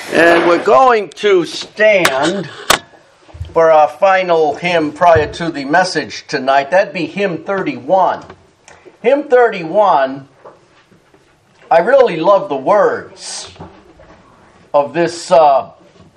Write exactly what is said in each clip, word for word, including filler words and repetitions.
And we're going to stand for our final hymn prior to the message tonight. That'd be hymn thirty-one. Hymn thirty-one, I really love the words of this uh,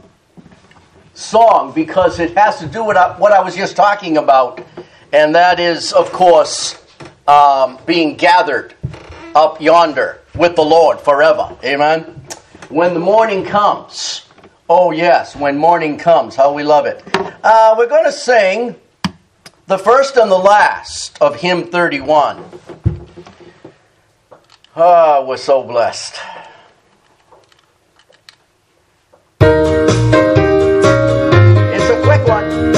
song because it has to do with what I was just talking about. And that is, of course, um, being gathered up yonder with the Lord forever. Amen? When the morning comes. Oh, yes, when morning comes. How we love it. Uh, we're going to sing the first and the last of hymn thirty-one. Ah, oh, we're so blessed. It's a quick one.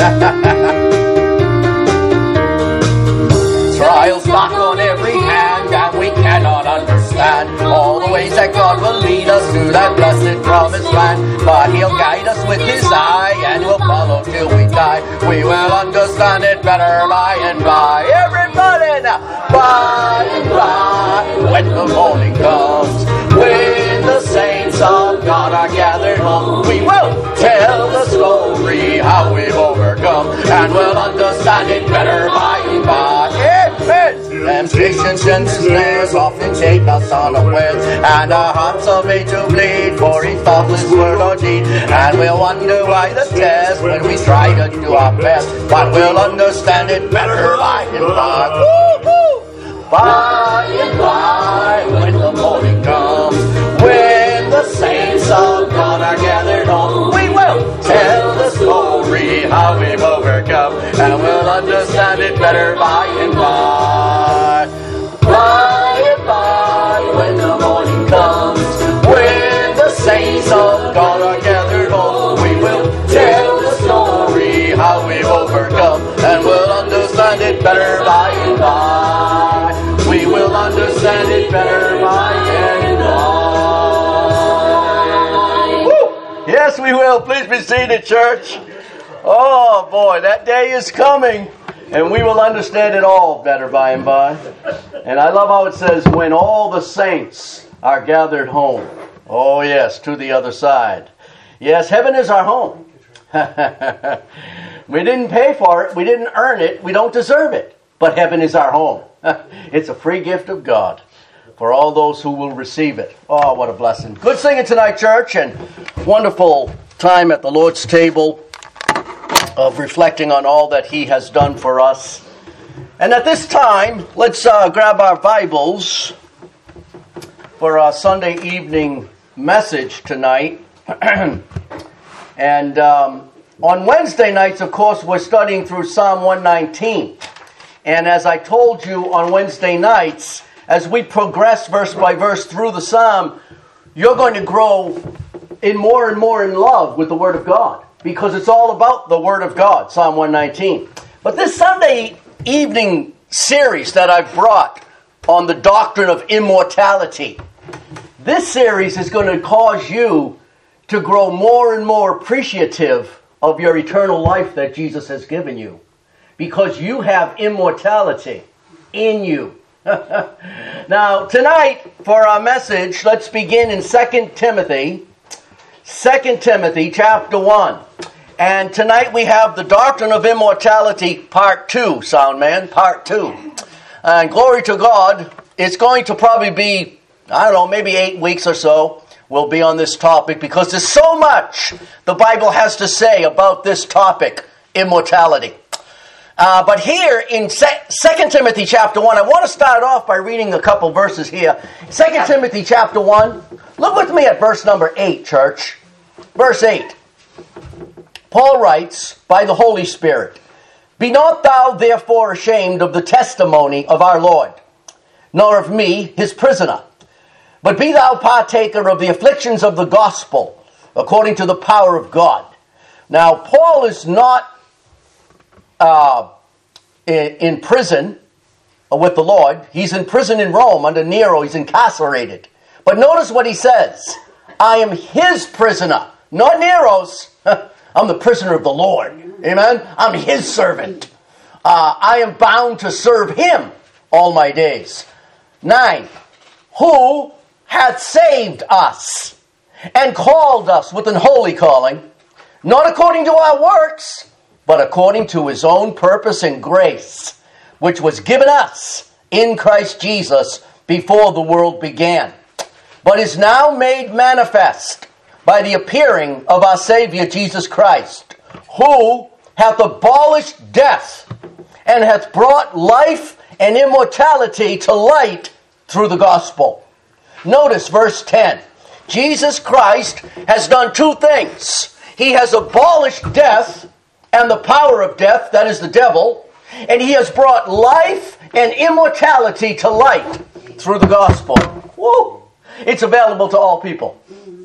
Trials knock on every hand, and we cannot understand all the ways that God will lead us to that blessed promised land. But He'll guide us with His eye, and we'll follow till we die. We will understand it better by and by. Everybody now! By and by, when the morning comes, when the saints of God are gathered home, we will tell the story how we've overcome, and we'll understand it better by and by. Temptations and snares often take us unawares, and our hearts are made to bleed for each thoughtless word or deed. And we'll wonder why the test when we try to do our best, but we'll understand it better by and by. Woo-hoo! By and by, when the morning comes, when the saints of God are gathered home, we will tell the story how we've overcome, and we'll understand it better by and by. By and by, when the morning comes, when the saints of God are gathered home, we will tell the story how we've overcome, and we'll understand it better by and by. We will understand it better by and by. Woo! Yes, we will. Please be seated, church. Oh, boy, that day is coming. And we will understand it all better by and by. And I love how it says, when all the saints are gathered home. Oh, yes, to the other side. Yes, heaven is our home. We didn't pay for it. We didn't earn it. We don't deserve it. But heaven is our home. It's a free gift of God for all those who will receive it. Oh, what a blessing. Good singing tonight, church, and wonderful time at the Lord's table of reflecting on all that He has done for us. And at this time, let's uh, grab our Bibles for our Sunday evening message tonight. And um, on Wednesday nights, of course, we're studying through Psalm one nineteen. And as I told you on Wednesday nights, as we progress verse by verse through the Psalm, you're going to grow in more and more in love with the Word of God. Because it's all about the Word of God, Psalm one nineteen. But this Sunday evening series that I've brought on the doctrine of immortality, this series is going to cause you to grow more and more appreciative of your eternal life that Jesus has given you. Because you have immortality in you. Now, tonight, for our message, let's begin in Second Timothy. Second Timothy chapter one. And tonight we have the doctrine of immortality part two, sound man, part two. And glory to God, it's going to probably be, I don't know, maybe eight weeks or so we'll be on this topic because there's so much the Bible has to say about this topic, immortality. Uh, but here in Second Timothy chapter one, I want to start off by reading a couple verses here. Second Timothy chapter one, look with me at verse number eight, church. Verse eight. Paul writes, by the Holy Spirit, be not thou therefore ashamed of the testimony of our Lord, nor of me, his prisoner, but be thou partaker of the afflictions of the gospel, according to the power of God. Now, Paul is not uh, in, in prison with the Lord. He's in prison in Rome under Nero. He's incarcerated. But notice what he says. I am his prisoner, not Nero's. I'm the prisoner of the Lord. Amen? I'm his servant. Uh, I am bound to serve him all my days. Nine. Who hath saved us and called us with an holy calling, not according to our works, but according to his own purpose and grace, which was given us in Christ Jesus before the world began, but is now made manifest by the appearing of our Savior Jesus Christ, who hath abolished death, and hath brought life and immortality to light through the gospel. Notice verse ten. Jesus Christ has done two things. He has abolished death and the power of death, that is the devil, and he has brought life and immortality to light through the gospel. Woo! It's available to all people.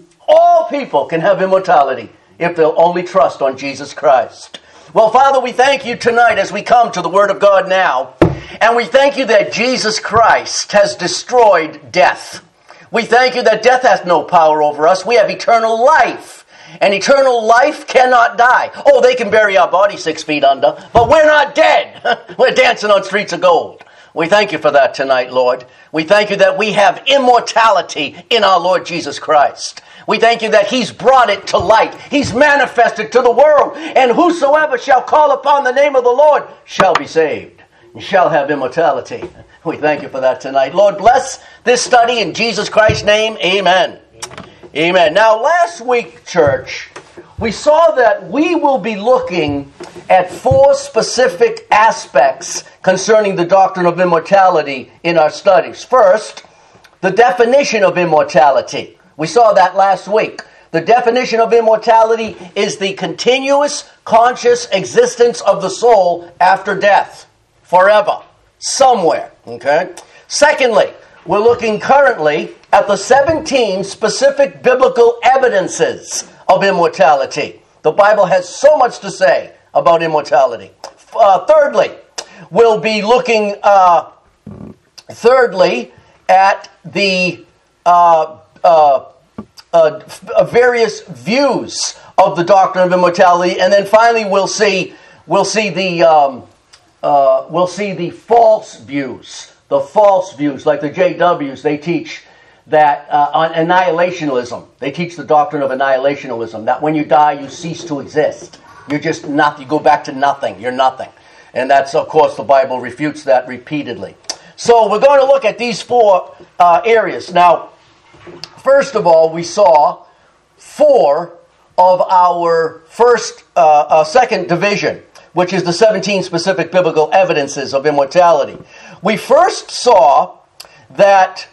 All people can have immortality if they'll only trust on Jesus Christ. Well, Father, we thank you tonight as we come to the Word of God now, and we thank you that Jesus Christ has destroyed death. We thank you that death hath no power over us. We have eternal life, and eternal life cannot die. Oh, they can bury our body six feet under, but we're not dead. We're dancing on streets of gold. We thank you for that tonight, Lord. We thank you that we have immortality in our Lord Jesus Christ. We thank you that he's brought it to light. He's manifested to the world. And whosoever shall call upon the name of the Lord shall be saved and shall have immortality. We thank you for that tonight. Lord, bless this study in Jesus Christ's name. Amen. Amen. Now, last week, church, we saw that we will be looking at four specific aspects concerning the doctrine of immortality in our studies. First, the definition of immortality. We saw that last week. The definition of immortality is the continuous, conscious existence of the soul after death, forever, somewhere. Okay. Secondly, we're looking currently at the seventeen specific biblical evidences of immortality. The Bible has so much to say about immortality. Uh, thirdly, we'll be looking, uh, thirdly, at the uh, uh, uh, various views of the doctrine of immortality, and then finally we'll see we'll see the um, uh, we'll see the false views, the false views, like the J Ws. They teach that uh, on annihilationism. They teach the doctrine of annihilationism, that when you die, you cease to exist. You're just not, you go back to nothing. You're nothing. And that's, of course, the Bible refutes that repeatedly. So we're going to look at these four uh, areas. Now, first of all, we saw four of our first, uh, uh, second division, which is the seventeen specific biblical evidences of immortality. We first saw that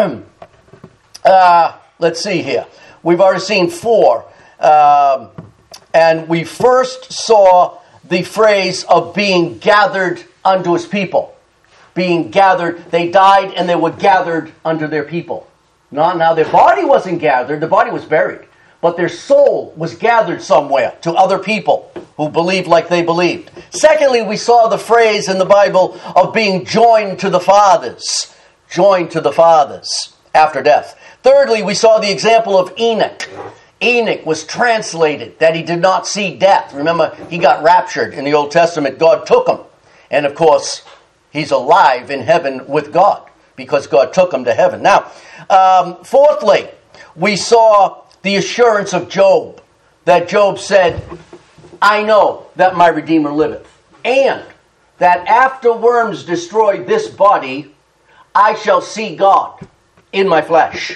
Uh, let's see here. We've already seen four. Um, and we first saw the phrase of being gathered unto his people. Being gathered. They died and they were gathered unto their people. Now, now their body wasn't gathered. The body was buried. But their soul was gathered somewhere to other people who believed like they believed. Secondly, we saw the phrase in the Bible of being joined to the fathers. Joined to the fathers after death. Thirdly, we saw the example of Enoch. Enoch was translated that he did not see death. Remember, he got raptured in the Old Testament. God took him. And of course, he's alive in heaven with God because God took him to heaven. Now, um, fourthly, we saw the assurance of Job. That Job said, I know that my Redeemer liveth. And that after worms destroy this body, I shall see God in my flesh.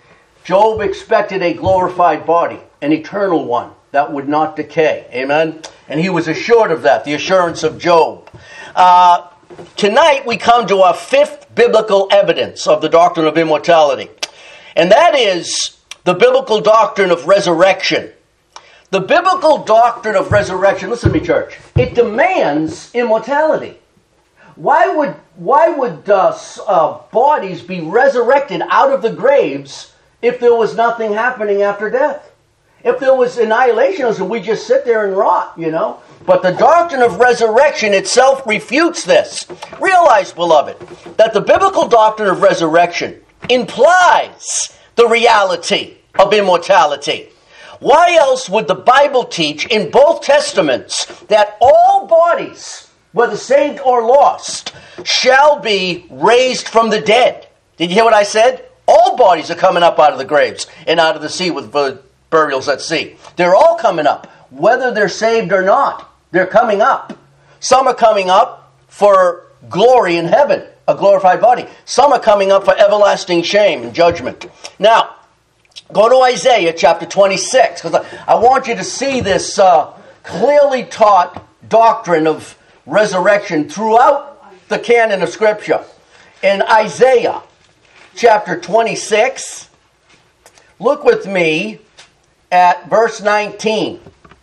Job expected a glorified body, an eternal one that would not decay. Amen? And he was assured of that, the assurance of Job. Uh, tonight we come to our fifth biblical evidence of the doctrine of immortality. And that is the biblical doctrine of resurrection. The biblical doctrine of resurrection, listen to me, church, it demands immortality. Why would why would uh, uh, bodies be resurrected out of the graves if there was nothing happening after death? If there was annihilationism, we just sit there and rot, you know? But the doctrine of resurrection itself refutes this. Realize, beloved, that the biblical doctrine of resurrection implies the reality of immortality. Why else would the Bible teach in both Testaments that all bodies, whether saved or lost, shall be raised from the dead? Did you hear what I said? All bodies are coming up out of the graves and out of the sea with burials at sea. They're all coming up, whether they're saved or not. They're coming up. Some are coming up for glory in heaven, a glorified body. Some are coming up for everlasting shame and judgment. Now, go to Isaiah chapter twenty-six, because I, I want you to see this uh, clearly taught doctrine of resurrection throughout the canon of Scripture. In Isaiah chapter twenty-six, look with me at verse nineteen.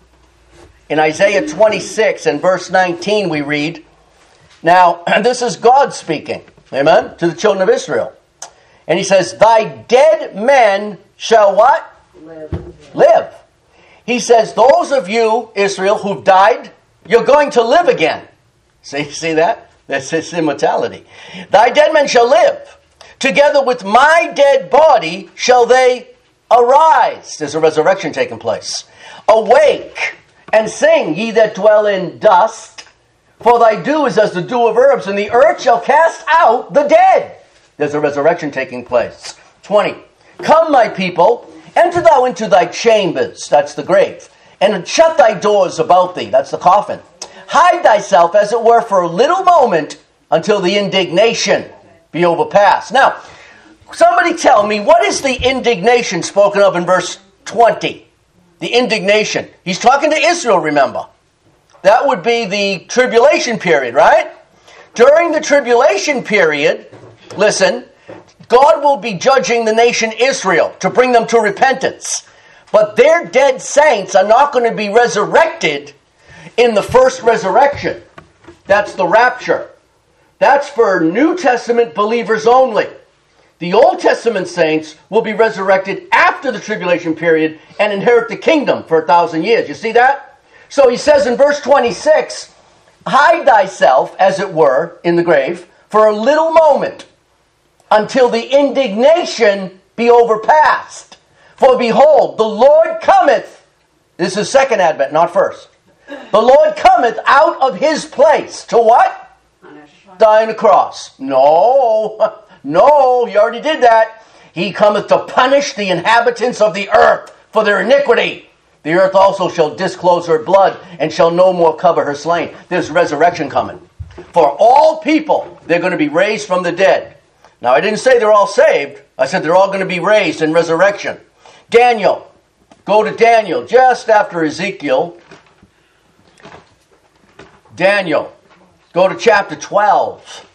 In Isaiah twenty-six and verse nineteen we read, now, and this is God speaking, amen, to the children of Israel. And he says, thy dead men shall what? Live. Live. He says, those of you, Israel, who've died, you're going to live again. See, see that? That's his immortality. Thy dead men shall live. Together with my dead body shall they arise. There's a resurrection taking place. Awake and sing, ye that dwell in dust. For thy dew is as the dew of herbs, and the earth shall cast out the dead. There's a resurrection taking place. twenty. Come, my people, enter thou into thy chambers, that's the grave, and shut thy doors about thee, that's the coffin. Hide thyself, as it were, for a little moment, until the indignation be overpassed. Now, somebody tell me, what is the indignation spoken of in verse twenty? The indignation. He's talking to Israel, remember. That would be the tribulation period, right? During the tribulation period, listen, God will be judging the nation Israel to bring them to repentance. But their dead saints are not going to be resurrected in the first resurrection. That's the rapture. That's for New Testament believers only. The Old Testament saints will be resurrected after the tribulation period and inherit the kingdom for a thousand years. You see that? So he says in verse twenty-six, hide thyself, as it were, in the grave, for a little moment, until the indignation be overpassed. For behold, the Lord cometh. This is second advent, not first. The Lord cometh out of his place. To what? Die on the cross. No, no, he already did that. He cometh to punish the inhabitants of the earth for their iniquity. The earth also shall disclose her blood, and shall no more cover her slain. There's resurrection coming. For all people, they're going to be raised from the dead. Now, I didn't say they're all saved. I said they're all going to be raised in resurrection. Daniel. Go to Daniel, just after Ezekiel. Daniel. Go to chapter twelve.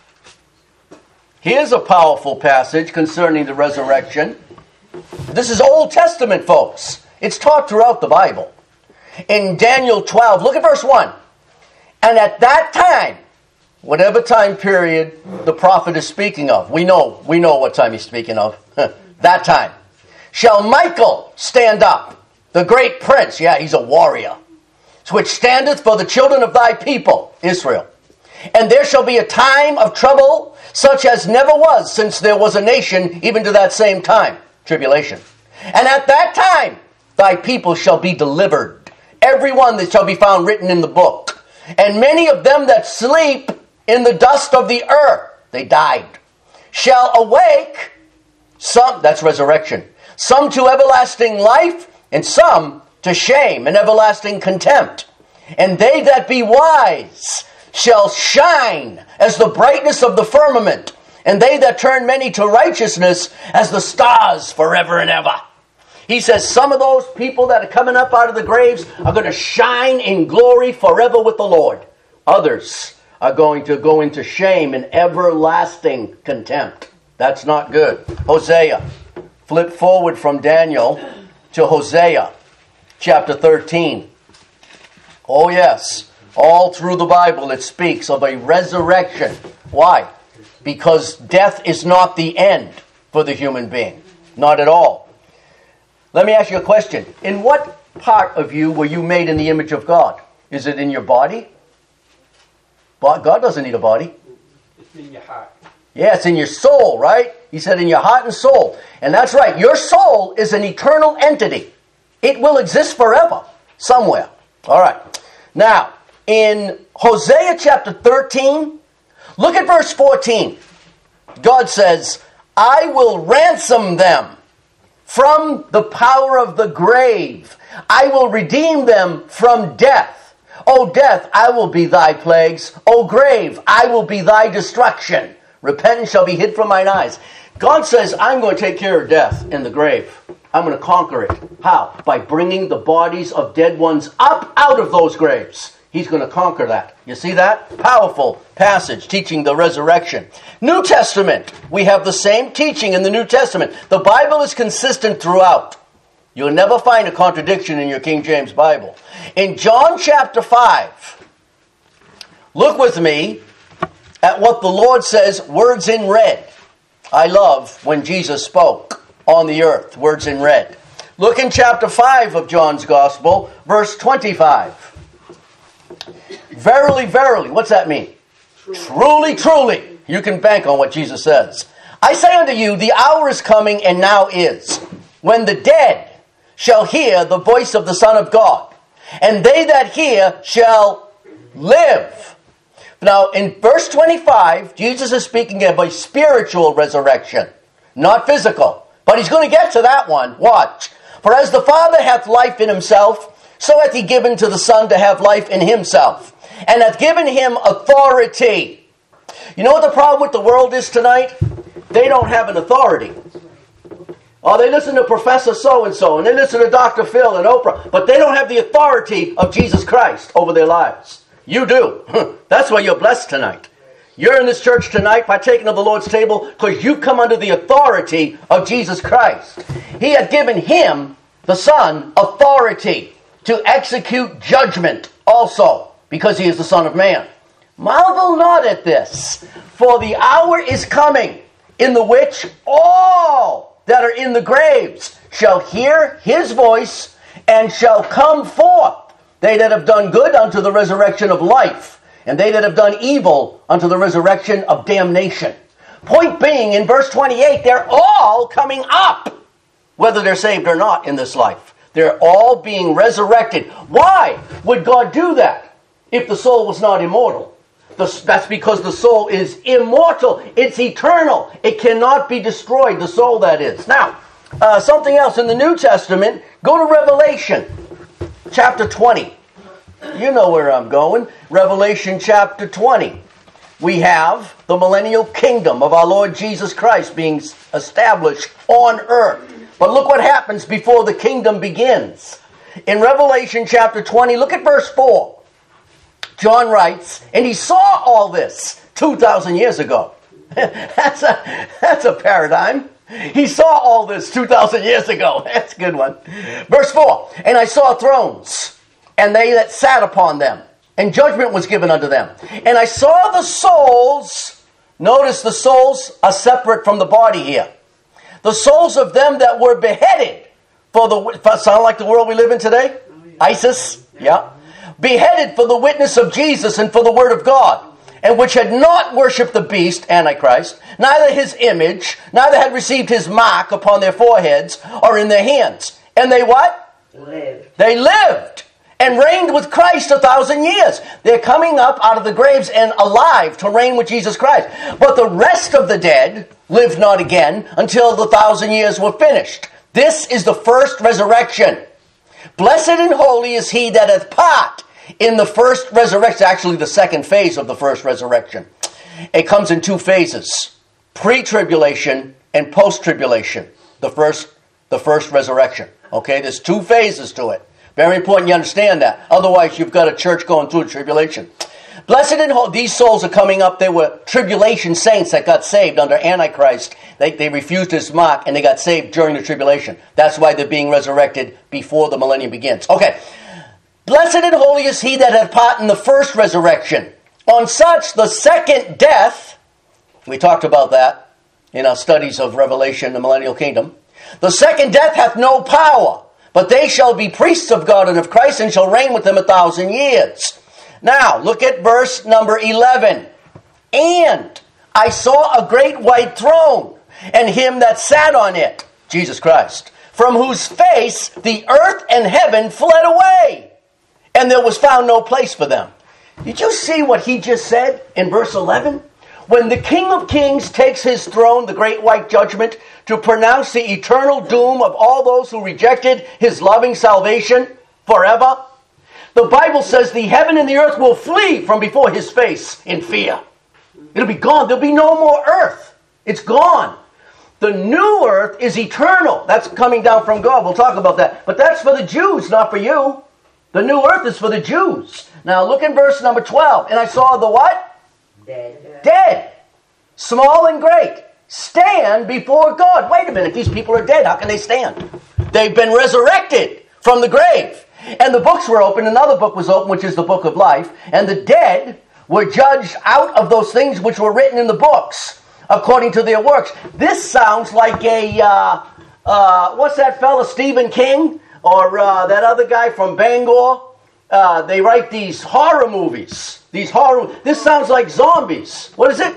Here's a powerful passage concerning the resurrection. This is Old Testament, folks. It's taught throughout the Bible. In Daniel twelve, look at verse one. And at that time, whatever time period the prophet is speaking of, we know, we know what time he's speaking of. That time. Shall Michael stand up, the great prince, yeah, he's a warrior, which standeth for the children of thy people, Israel. And there shall be a time of trouble, such as never was since there was a nation, even to that same time, tribulation. And at that time, thy people shall be delivered, every one that shall be found written in the book. And many of them that sleep in the dust of the earth, they died, shall awake, some, that's resurrection, some to everlasting life, and some to shame and everlasting contempt. And they that be wise shall shine as the brightness of the firmament, and they that turn many to righteousness as the stars forever and ever. He says some of those people that are coming up out of the graves are going to shine in glory forever with the Lord. Others are going to go into shame and everlasting contempt. That's not good. Hosea. Flip forward from Daniel to Hosea, chapter thirteen. Oh yes, all through the Bible it speaks of a resurrection. Why? Because death is not the end for the human being. Not at all. Let me ask you a question. In what part of you were you made in the image of God? Is it in your body? God doesn't need a body. It's in your heart. Yeah, it's in your soul, right? He said in your heart and soul. And that's right. Your soul is an eternal entity. It will exist forever, somewhere. All right. Now, in Hosea chapter thirteen, look at verse fourteen. God says, I will ransom them from the power of the grave. I will redeem them from death. O death, I will be thy plagues. O grave, I will be thy destruction. Repentance shall be hid from mine eyes. God says, I'm going to take care of death in the grave. I'm going to conquer it. How? By bringing the bodies of dead ones up out of those graves. He's going to conquer that. You see that? Powerful passage teaching the resurrection. New Testament. We have the same teaching in the New Testament. The Bible is consistent throughout. You'll never find a contradiction in your King James Bible. In John chapter five, look with me at what the Lord says, words in red. I love when Jesus spoke on the earth, words in red. Look in chapter five of John's Gospel, verse twenty-five. Verily, verily, what's that mean? Truly. truly, truly. You can bank on what Jesus says. I say unto you, the hour is coming, and now is, when the dead shall hear the voice of the Son of God, and they that hear shall live. Now, in verse twenty-five, Jesus is speaking of a spiritual resurrection, not physical. But he's going to get to that one. Watch. For as the Father hath life in himself, so hath he given to the Son to have life in himself, and hath given him authority. You know what the problem with the world is tonight? They don't have an authority. Oh, they listen to Professor so-and-so, and they listen to Doctor Phil and Oprah, but they don't have the authority of Jesus Christ over their lives. You do. That's why you're blessed tonight. You're in this church tonight partaking of the Lord's table because you've come under the authority of Jesus Christ. He had given him, the Son, authority to execute judgment also, because he is the Son of Man. Marvel not at this, for the hour is coming in the which all that are in the graves shall hear his voice and shall come forth. They that have done good unto the resurrection of life, and they that have done evil unto the resurrection of damnation. Point being, in verse twenty-eight, they're all coming up, whether they're saved or not in this life. They're all being resurrected. Why would God do that if the soul was not immortal? That's because the soul is immortal. It's eternal. It cannot be destroyed, the soul that is. Now, uh, something else in the New Testament, go to Revelation chapter twenty. You know where I'm going. Revelation chapter twenty. We have the millennial kingdom of our Lord Jesus Christ being established on earth. But look what happens before the kingdom begins. In Revelation chapter twenty, look at verse four. John writes, and he saw all this two thousand years ago. that's, a, that's a paradigm. He saw all this two thousand years ago. That's a good one. Verse four, and I saw thrones, and they that sat upon them, and judgment was given unto them. And I saw the souls, notice the souls are separate from the body here. The souls of them that were beheaded for the, sound like the world we live in today? ISIS, yeah. Beheaded for the witness of Jesus and for the word of God, and which had not worshipped the beast, Antichrist, neither his image, neither had received his mark upon their foreheads or in their hands. And they what? Lived. They lived and reigned with Christ a thousand years. They're coming up out of the graves and alive to reign with Jesus Christ. But the rest of the dead lived not again until the thousand years were finished. This is the first resurrection. Blessed and holy is he that hath part in the first resurrection, actually the second phase of the first resurrection. It comes in two phases, pre-tribulation and post-tribulation, the first, the first resurrection. Okay, there's two phases to it. Very important you understand that. Otherwise, you've got a church going through tribulation. Blessed and holy, these souls are coming up. They were tribulation saints that got saved under Antichrist. They, they refused his mark and they got saved during the tribulation. That's why they're being resurrected before the millennium begins. Okay. Blessed and holy is he that hath part in the first resurrection. On such, the second death, we talked about that in our studies of Revelation, the millennial kingdom. The second death hath no power, but they shall be priests of God and of Christ, and shall reign with him a thousand years. Now, look at verse number eleven. And I saw a great white throne, and him that sat on it, Jesus Christ, from whose face the earth and heaven fled away, and there was found no place for them. Did you see what he just said in verse eleven? when the King of Kings takes his throne, the great white judgment, to pronounce the eternal doom of all those who rejected his loving salvation forever, the Bible says the heaven and the earth will flee from before his face in fear. It'll be gone. There'll be no more earth. It's gone. The new earth is eternal. That's coming down from God. We'll talk about that. But that's for the Jews, not for you. The new earth is for the Jews. Now look in verse number twelve. And I saw the what? Dead. Dead. Small and great. Stand before God. Wait a minute. These people are dead. How can they stand? They've been resurrected from the grave. And the books were open. Another book was open, which is the book of life. And the dead were judged out of those things which were written in the books, according to their works. This sounds like a, uh, uh, what's that fella, Stephen King? Or uh, that other guy from Bangor? Uh, they write these horror movies. These horror. This sounds like zombies. What is it?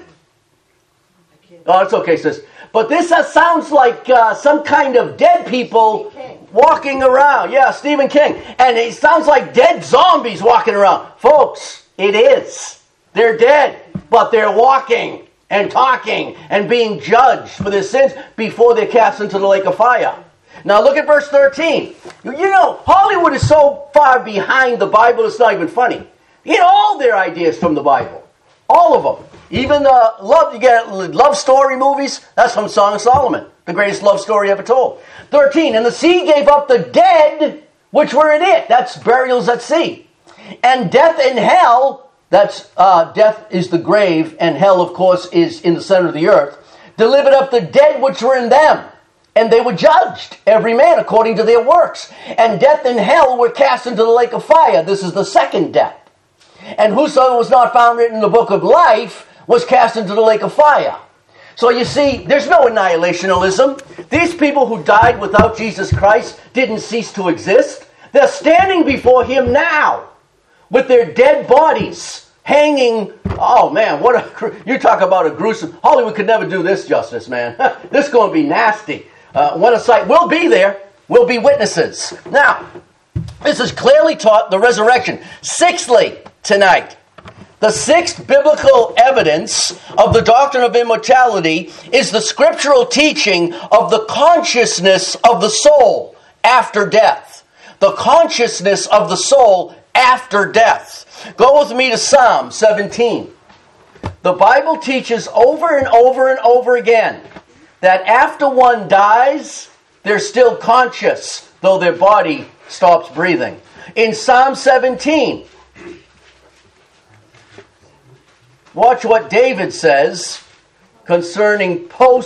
Oh, it's okay, sis. But this uh, sounds like uh, some kind of dead people walking around. Yeah, Stephen King. And it sounds like dead zombies walking around. Folks, it is. They're dead, but they're walking and talking and being judged for their sins before they're cast into the lake of fire. Now look at verse thirteen. You know, Hollywood is so far behind the Bible, it's not even funny. You get all their ideas from the Bible. All of them. Even the love, you get love story movies. That's from Song of Solomon, the greatest love story ever told. thirteen, and the sea gave up the dead which were in it. That's burials at sea. And death and hell, that's uh, death is the grave, and hell, of course, is in the center of the earth, delivered up the dead which were in them. And they were judged, every man according to their works. And death and hell were cast into the lake of fire. This is the second death. And whosoever was not found written in the book of life was cast into the lake of fire. So you see, there's no annihilationism. These people who died without Jesus Christ didn't cease to exist. They're standing before him now with their dead bodies hanging. Oh man, what a, you talk about a gruesome. Hollywood could never do this justice, man. This is going to be nasty. Uh, what a sight. We'll be there. We'll be witnesses. Now, this is clearly taught the resurrection. Sixthly, tonight, the sixth biblical evidence of the doctrine of immortality is the scriptural teaching of the consciousness of the soul after death. The consciousness of the soul after death. Go with me to Psalm seventeen. The Bible teaches over and over and over again that after one dies, they're still conscious, though their body stops breathing. In Psalm seventeen, watch what David says concerning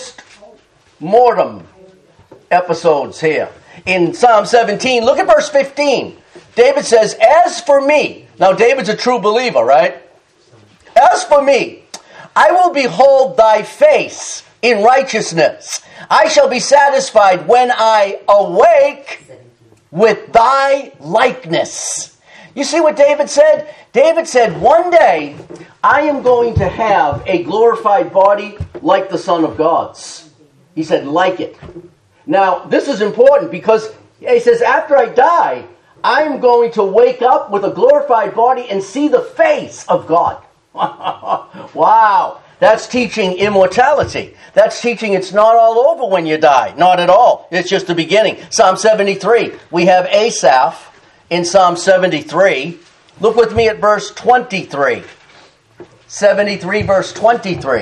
post-mortem episodes here. In Psalm seventeen, look at verse fifteen. David says, as for me, now David's a true believer, right? As for me, I will behold thy face in righteousness. I shall be satisfied when I awake with thy likeness. You see what David said? David said, one day I am going to have a glorified body like the Son of God's. He said, like it. Now, this is important because he says, after I die, I am going to wake up with a glorified body and see the face of God. Wow. That's teaching immortality. That's teaching it's not all over when you die. Not at all. It's just the beginning. Psalm seventy-three. We have Asaph in Psalm seventy-three. Look with me at verse twenty-three. seventy-three verse twenty-three.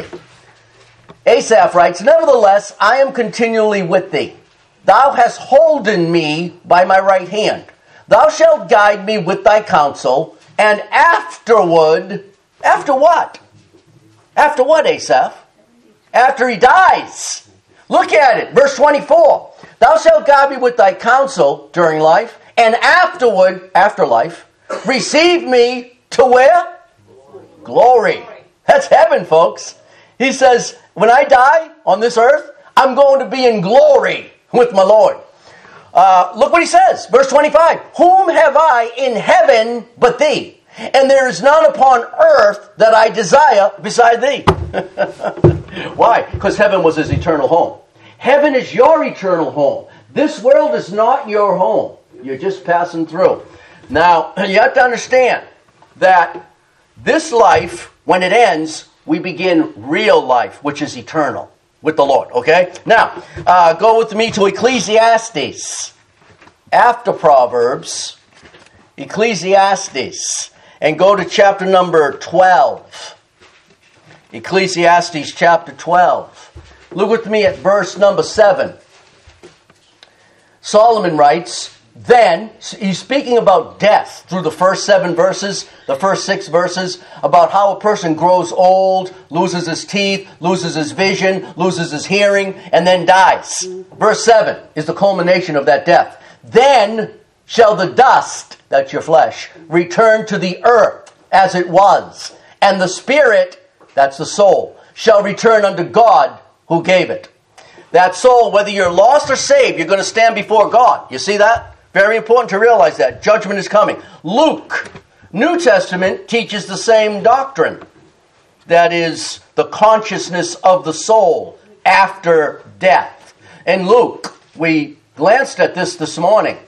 Asaph writes, nevertheless, I am continually with thee. Thou hast holden me by my right hand. Thou shalt guide me with thy counsel, and afterward, after what? After what, Asaph? After he dies. Look at it, verse twenty-four. Thou shalt guide me with thy counsel during life, and afterward, afterlife, receive me to where? Glory. That's heaven, folks. He says, when I die on this earth, I'm going to be in glory with my Lord. Uh, look what he says, verse twenty-five. Whom have I in heaven but thee? And there is none upon earth that I desire beside thee. Why? Because heaven was his eternal home. Heaven is your eternal home. This world is not your home. You're just passing through. Now, you have to understand that this life, when it ends, we begin real life, which is eternal with the Lord. Okay? Now, uh, go with me to Ecclesiastes. After Proverbs, Ecclesiastes. And go to chapter number twelve. Ecclesiastes chapter twelve. Look with me at verse number seven. Solomon writes, then, he's speaking about death through the first seven verses, the first six verses, about how a person grows old, loses his teeth, loses his vision, loses his hearing, and then dies. Verse seven is the culmination of that death. Then shall the dust, that's your flesh, return to the earth as it was, and the spirit, that's the soul, shall return unto God who gave it. That soul, whether you're lost or saved, you're going to stand before God. You see that? Very important to realize that. Judgment is coming. Luke, New Testament, teaches the same doctrine. That is the consciousness of the soul after death. In Luke, we glanced at this this morning.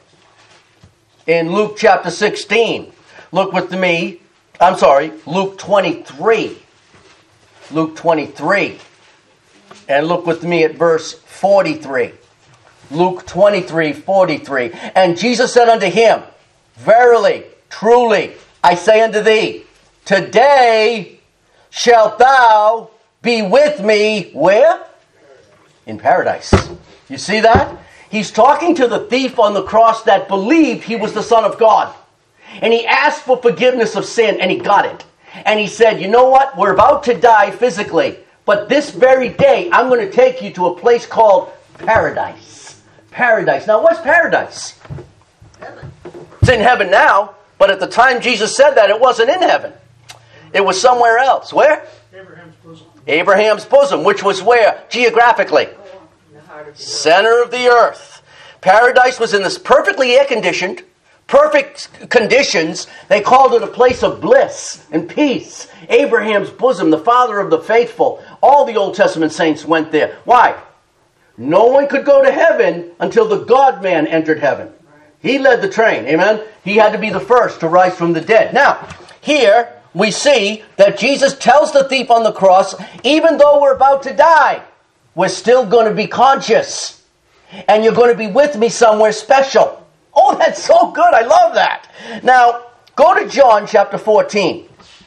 In Luke chapter sixteen. Look with me. I'm sorry, Luke twenty-three. Luke twenty-three. And look with me at verse forty-three. Luke twenty-three, forty-three. And Jesus said unto him, verily, truly, I say unto thee, today shalt thou be with me, where? In paradise. You see that? He's talking to the thief on the cross that believed he was the Son of God. And he asked for forgiveness of sin, and he got it. And he said, you know what? We're about to die physically. But this very day, I'm going to take you to a place called paradise. Paradise. Now, what's paradise? Heaven. It's in heaven now, but at the time Jesus said that, it wasn't in heaven. It was somewhere else. Where? Abraham's bosom. Abraham's bosom, which was where? Geographically? In the heart of the Center of the earth. Paradise was in this perfectly air-conditioned, perfect conditions. They called it a place of bliss and peace. Abraham's bosom, the father of the faithful. All the Old Testament saints went there. Why? No one could go to heaven until the God-man entered heaven. He led the train, amen? He had to be the first to rise from the dead. Now, here we see that Jesus tells the thief on the cross, even though we're about to die, we're still going to be conscious. And you're going to be with me somewhere special. Oh, that's so good. I love that. Now, go to John chapter fourteen.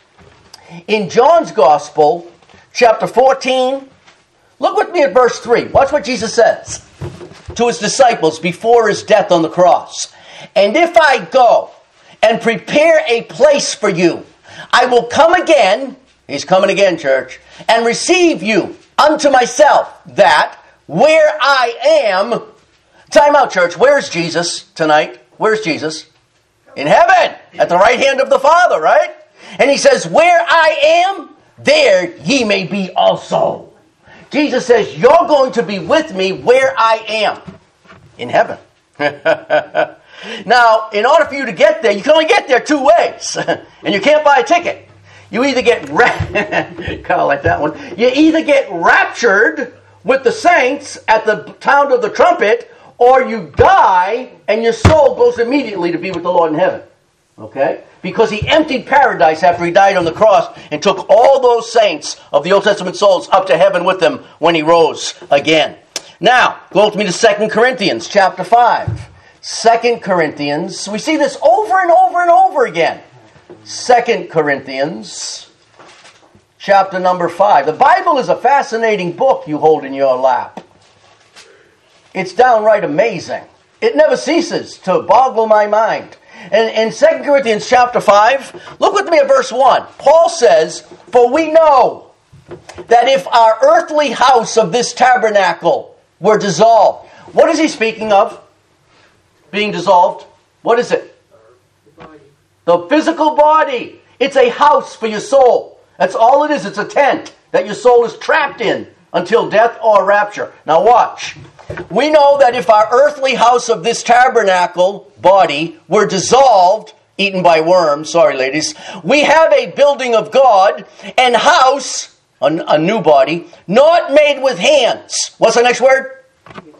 In John's Gospel, chapter fourteen, look with me at verse three. Watch what Jesus says to his disciples before his death on the cross. And if I go and prepare a place for you, I will come again, he's coming again, church, and receive you unto myself, that where I am, time out, church, where's Jesus tonight? Where's Jesus? In heaven, at the right hand of the Father, right? And he says, where I am, there ye may be also. Jesus says, you're going to be with me where I am, in heaven. Now, in order for you to get there, you can only get there two ways. And you can't buy a ticket. You either get, ra- kind of like that one, you either get raptured with the saints at the sound of the trumpet, or you die and your soul goes immediately to be with the Lord in heaven. Okay? Because he emptied paradise after he died on the cross and took all those saints of the Old Testament souls up to heaven with him when he rose again. Now, go with me to Second Corinthians chapter five. Second Corinthians, we see this over and over and over again. Second Corinthians chapter number five. The Bible is a fascinating book you hold in your lap. It's downright amazing. It never ceases to boggle my mind. And in Second Corinthians chapter five, look with me at verse one. Paul says, for we know that if our earthly house of this tabernacle were dissolved. What is he speaking of? Being dissolved? What is it? The body. The physical body. It's a house for your soul. That's all it is. It's a tent that your soul is trapped in until death or rapture. Now watch. We know that if our earthly house of this tabernacle body were dissolved, eaten by worms, sorry ladies, we have a building of God, and house, a, a new body, not made with hands. What's the next word?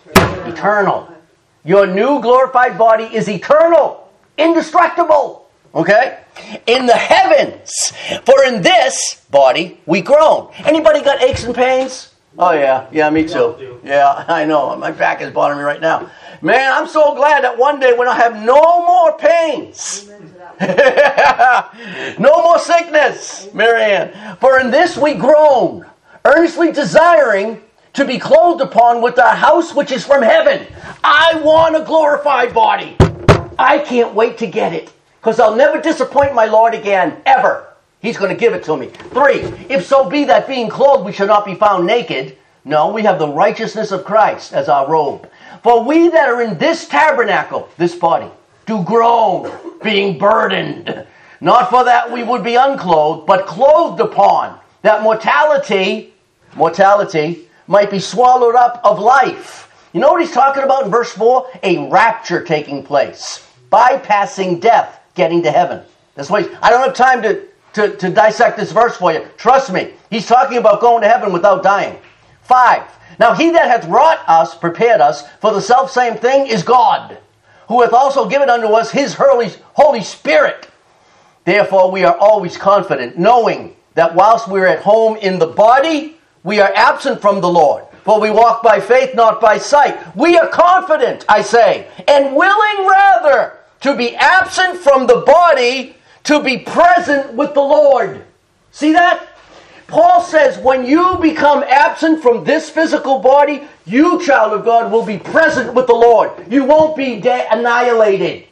Eternal. Your new glorified body is eternal, indestructible. Okay? In the heavens. For in this body we groan. Anybody got aches and pains? Oh yeah, yeah, me too. Yeah, I know. My back is bothering me right now. Man, I'm so glad that one day when I have no more pains. No more sickness, Marianne. For in this we groan, earnestly desiring to be clothed upon with our house which is from heaven. I want a glorified body. I can't wait to get it. Because I'll never disappoint my Lord again, ever. He's going to give it to me. Three, if so be that being clothed we shall not be found naked. No, we have the righteousness of Christ as our robe. For we that are in this tabernacle, this body, do groan, being burdened. Not for that we would be unclothed, but clothed upon, that mortality, mortality, might be swallowed up of life. You know what he's talking about in verse four? A rapture taking place. Bypassing death, getting to heaven. That's why I don't have time to, to, to dissect this verse for you. Trust me. He's talking about going to heaven without dying. Five. Now he that hath wrought us, prepared us, for the selfsame thing is God, who hath also given unto us his Holy, Holy Spirit. Therefore we are always confident, knowing that whilst we are at home in the body, we are absent from the Lord. For we walk by faith, not by sight. We are confident, I say, and willing rather to be absent from the body, to be present with the Lord. See that? Paul says when you become absent from this physical body, you, child of God, will be present with the Lord. You won't be de- annihilated.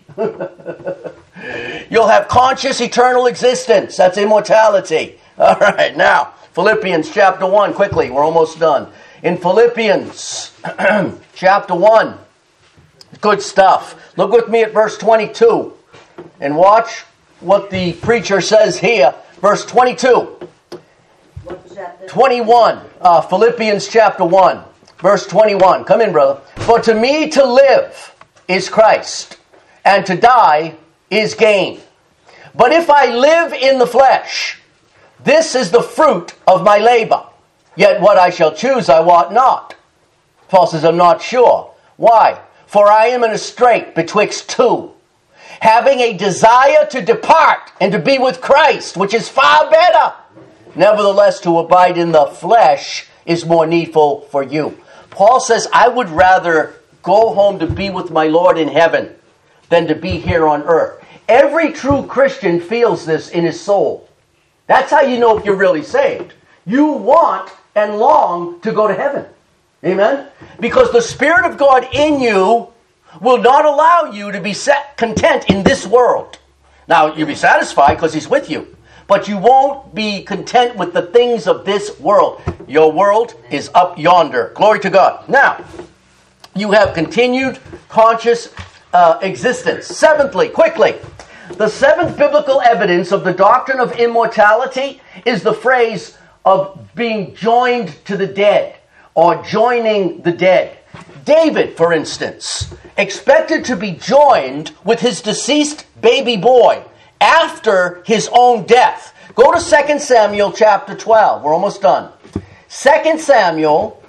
You'll have conscious eternal existence. That's immortality. All right, now, Philippians chapter one, quickly, we're almost done. In Philippians chapter one, good stuff. Look with me at verse twenty-two and watch what the preacher says here. Verse twenty-two. What's that? twenty-one. Uh, Philippians chapter one, verse twenty-one. Come in, brother. For to me to live is Christ, and to die is gain. But if I live in the flesh, this is the fruit of my labor. Yet what I shall choose I wot not. Paul says, I'm not sure. Why? For I am in a strait betwixt two, having a desire to depart and to be with Christ, which is far better. Nevertheless, to abide in the flesh is more needful for you. Paul says, I would rather go home to be with my Lord in heaven than to be here on earth. Every true Christian feels this in his soul. That's how you know if you're really saved. You want and long to go to heaven. Amen? Because the Spirit of God in you will not allow you to be set content in this world. Now, you'll be satisfied because He's with you. But you won't be content with the things of this world. Your world is up yonder. Glory to God. Now, you have continued conscious uh, existence. Seventhly, quickly, the seventh biblical evidence of the doctrine of immortality is the phrase of being joined to the dead or joining the dead. David, for instance, expected to be joined with his deceased baby boy after his own death. Go to Second Samuel chapter twelve. We're almost done. Second Samuel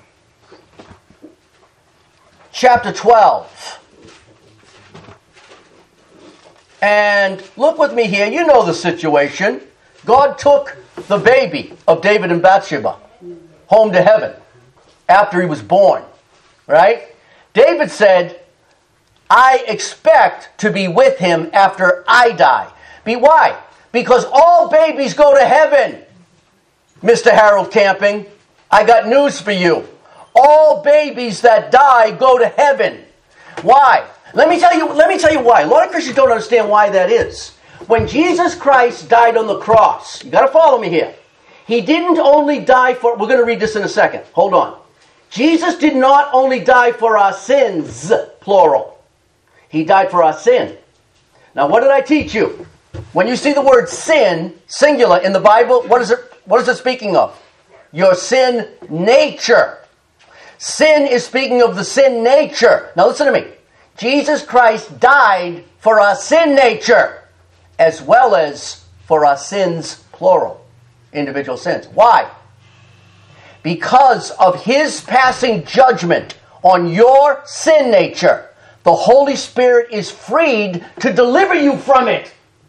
chapter twelve. And look with me here. You know the situation. God took the baby of David and Bathsheba home to heaven after he was born. Right? David said, I expect to be with him after I die. Be why? Because all babies go to heaven. Mister Harold Camping, I got news for you. All babies that die go to heaven. Why? Let me tell you, let me tell you why. A lot of Christians don't understand why that is. When Jesus Christ died on the cross, you got to follow me here. He didn't only die for, we're going to read this in a second. Hold on. Jesus did not only die for our sins, plural. He died for our sin. Now, what did I teach you? When you see the word sin, singular, in the Bible, what is it, what is it speaking of? Your sin nature. Sin is speaking of the sin nature. Now, listen to me. Jesus Christ died for our sin nature, as well as for our sins, plural, individual sins. Why? Because of His passing judgment on your sin nature, the Holy Spirit is freed to deliver you from it.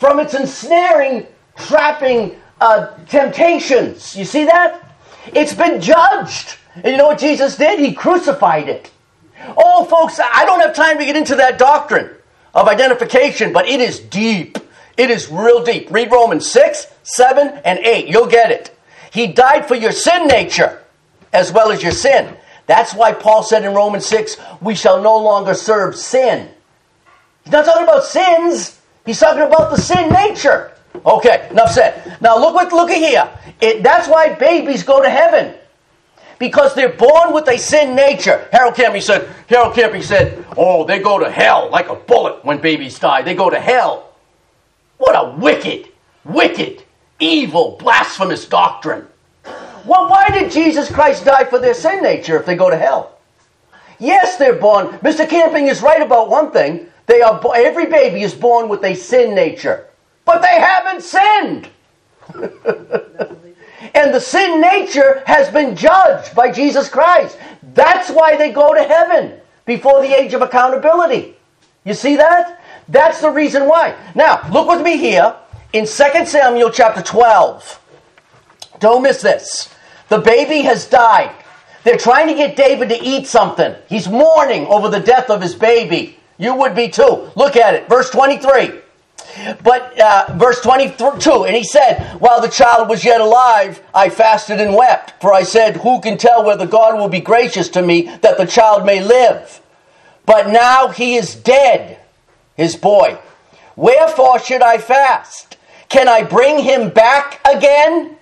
from its ensnaring, trapping uh, temptations. You see that? It's been judged. And you know what Jesus did? He crucified it. Oh, folks, I don't have time to get into that doctrine of identification, but it is deep. It is real deep. Read Romans six, seven, and eight. You'll get it. He died for your sin nature as well as your sin. That's why Paul said in Romans six, we shall no longer serve sin. He's not talking about sins. He's talking about the sin nature. Okay, enough said. Now look what look at here. It, that's why babies go to heaven. Because they're born with a sin nature. Harold Camping said, Harold Camping said, oh, they go to hell like a bullet when babies die. They go to hell. What a wicked, wicked, evil, blasphemous doctrine. Well, why did Jesus Christ die for their sin nature if they go to hell? Yes, they're born. Mister Camping is right about one thing. They are every baby is born with a sin nature. But they haven't sinned. And the sin nature has been judged by Jesus Christ. That's why they go to heaven before the age of accountability. You see that? That's the reason why. Now, look with me here in Second Samuel chapter twelve. Don't miss this. The baby has died. They're trying to get David to eat something. He's mourning over the death of his baby. You would be too. Look at it. Verse twenty-three. But, uh, verse twenty-two, and he said, while the child was yet alive, I fasted and wept. For I said, who can tell whether God will be gracious to me that the child may live? But now he is dead, his boy. Wherefore should I fast? Can I bring him back again?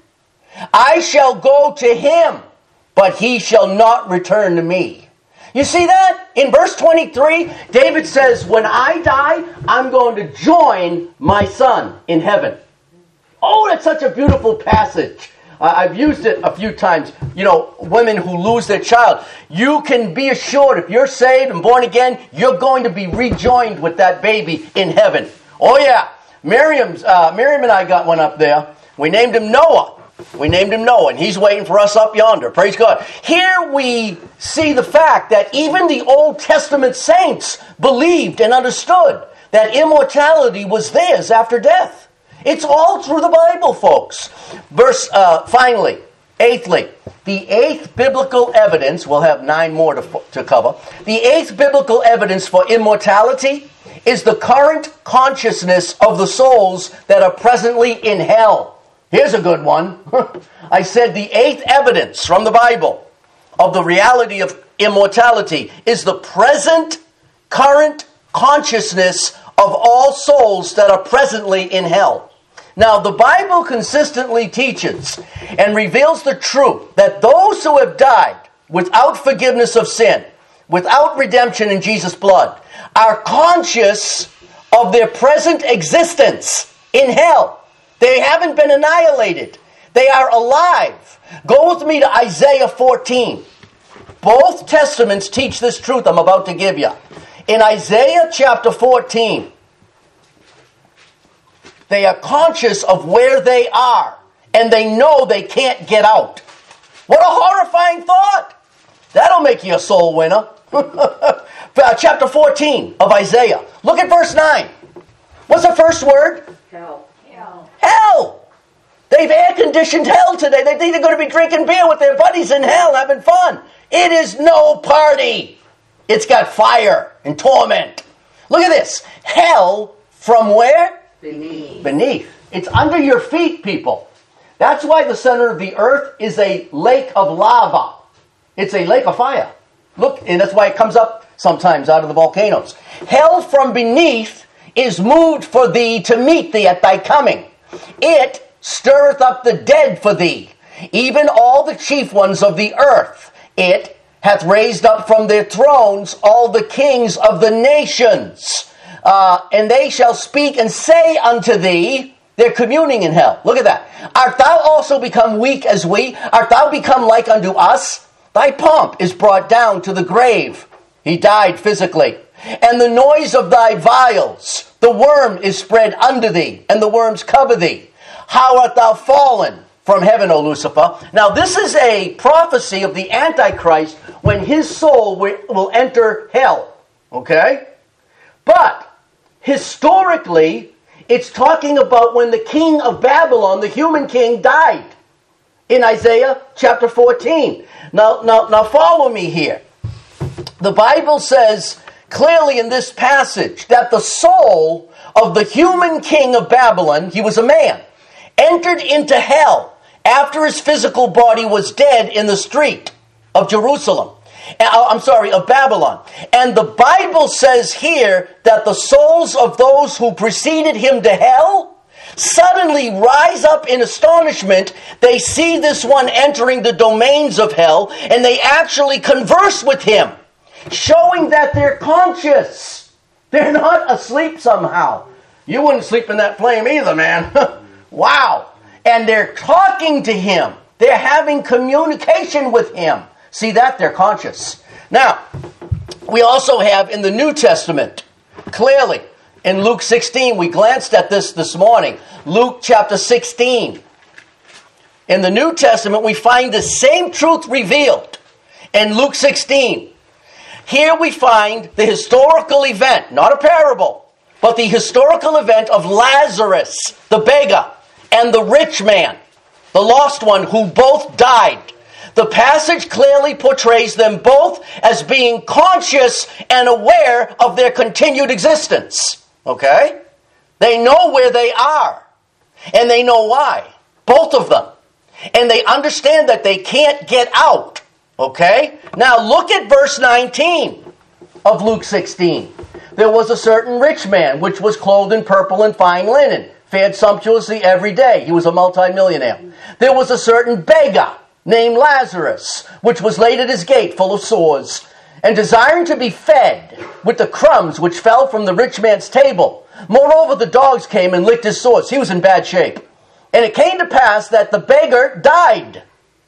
I shall go to him, but he shall not return to me. You see that? In verse twenty-three, David says, when I die, I'm going to join my son in heaven. Oh, that's such a beautiful passage. Uh, I've used it a few times. You know, women who lose their child. You can be assured if you're saved and born again, you're going to be rejoined with that baby in heaven. Oh yeah. Miriam's, uh, Miriam and I got one up there. We named him Noah. We named him Noah, and he's waiting for us up yonder. Praise God. Here we see the fact that even the Old Testament saints believed and understood that immortality was theirs after death. It's all through the Bible, folks. Verse, uh, finally, eighthly, the eighth biblical evidence, we'll have nine more to, to cover. The eighth biblical evidence for immortality is the current consciousness of the souls that are presently in hell. Here's a good one. I said the eighth evidence from the Bible of the reality of immortality is the present, current consciousness of all souls that are presently in hell. Now, the Bible consistently teaches and reveals the truth that those who have died without forgiveness of sin, without redemption in Jesus' blood, are conscious of their present existence in hell. They haven't been annihilated. They are alive. Go with me to Isaiah fourteen. Both testaments teach this truth I'm about to give you. In Isaiah chapter fourteen, they are conscious of where they are, and they know they can't get out. What a horrifying thought! That'll make you a soul winner. Chapter fourteen of Isaiah. Look at verse nine. What's the first word? Hell. Hell. Hell! They've air-conditioned hell today. They think they're going to be drinking beer with their buddies in hell, having fun. It is no party. It's got fire and torment. Look at this. Hell from where? Beneath. Beneath. It's under your feet, people. That's why the center of the earth is a lake of lava. It's a lake of fire. Look, and that's why it comes up sometimes out of the volcanoes. Hell from beneath is moved for thee to meet thee at thy coming. It stirreth up the dead for thee, even all the chief ones of the earth. It hath raised up from their thrones all the kings of the nations. Uh, and they shall speak and say unto thee, they're communing in hell. Look at that. Art thou also become weak as we? Art thou become like unto us? Thy pomp is brought down to the grave. He died physically. And the noise of thy vials, the worm is spread under thee, and the worms cover thee. How art thou fallen from heaven, O Lucifer? Now this is a prophecy of the Antichrist when his soul will enter hell. Okay? But historically, It's talking about when the king of Babylon, the human king, died in Isaiah chapter fourteen. Now, now, now follow me here. The Bible says clearly in this passage that the soul of the human king of Babylon, he was a man, entered into hell after his physical body was dead in the street of Jerusalem. I'm sorry, of Babylon. And the Bible says here that the souls of those who preceded him to hell suddenly rise up in astonishment. They see this one entering the domains of hell, and they actually converse with him, showing that they're conscious. They're not asleep somehow. You wouldn't sleep in that flame either, man. Wow. And they're talking to him. They're having communication with him. See that? They're conscious. Now, we also have in the New Testament, clearly, in Luke sixteen, we glanced at this this morning. Luke chapter sixteen. In the New Testament, we find the same truth revealed in Luke sixteen. Here we find the historical event, not a parable, but the historical event of Lazarus, the beggar, and the rich man, the lost one, who both died. The passage clearly portrays them both as being conscious and aware of their continued existence. Okay? They know where they are. And they know why. Both of them. And they understand that they can't get out. Okay? Now look at verse nineteen of Luke sixteen. There was a certain rich man which was clothed in purple and fine linen, fared sumptuously every day. He was a multimillionaire. There was a certain beggar named Lazarus, which was laid at his gate full of sores, and desiring to be fed with the crumbs which fell from the rich man's table. Moreover, the dogs came and licked his sores. He was in bad shape. And it came to pass that the beggar died,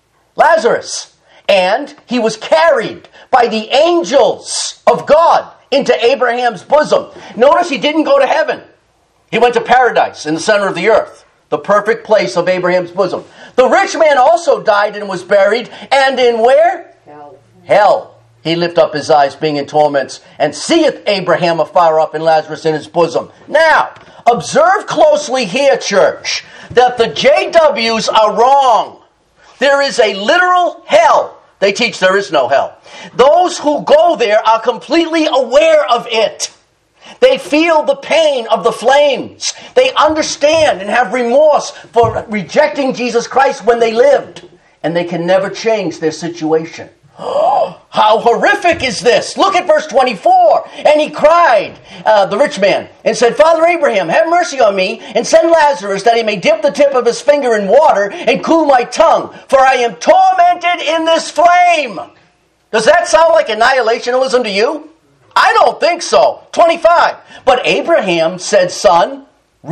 Lazarus, and he was carried by the angels of God into Abraham's bosom. Notice he didn't go to heaven. He went to paradise in the center of the earth, the perfect place of Abraham's bosom. The rich man also died and was buried, and in where? Hell. Hell. He lift up his eyes, being in torments, and seeth Abraham afar off and Lazarus in his bosom. Now, observe closely here, church, that the J Ws are wrong. There is a literal hell. They teach there is no hell. Those who go there are completely aware of it. They feel the pain of the flames. They understand and have remorse for rejecting Jesus Christ when they lived. And they can never change their situation. Oh, how horrific is this? Look at verse twenty-four. And he cried, uh, the rich man, and said, Father Abraham, have mercy on me, and send Lazarus that he may dip the tip of his finger in water and cool my tongue, for I am tormented in this flame. Does that sound like annihilationism to you? I don't think so. twenty-five. But Abraham said, Son,